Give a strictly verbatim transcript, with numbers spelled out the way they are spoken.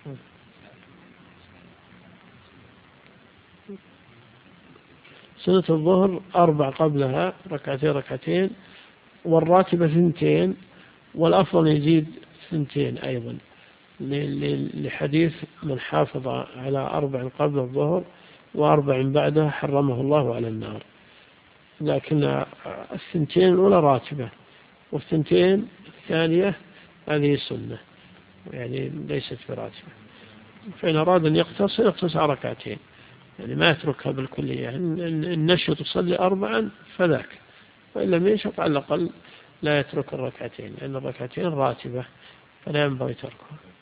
سنة الظهر أربع قبلها ركعتين ركعتين، والراتبة ثنتين، والأفضل يزيد ثنتين أيضا لحديث من حافظ على أربع قبل الظهر وأربع بعدها حرمه الله على النار. لكن الثنتين الأولى راتبة، والثنتين الثانية هذه سنة يعني ليست براتبة. فإن أراد أن يقتصر يقتصر ركعتين، يعني ما يتركها بالكلية. إن نشط تصلي أربعا فذاك، وإن لم ينشط على الأقل لا يترك الركعتين، لأن الركعتين راتبة فلا ينبغي تركها.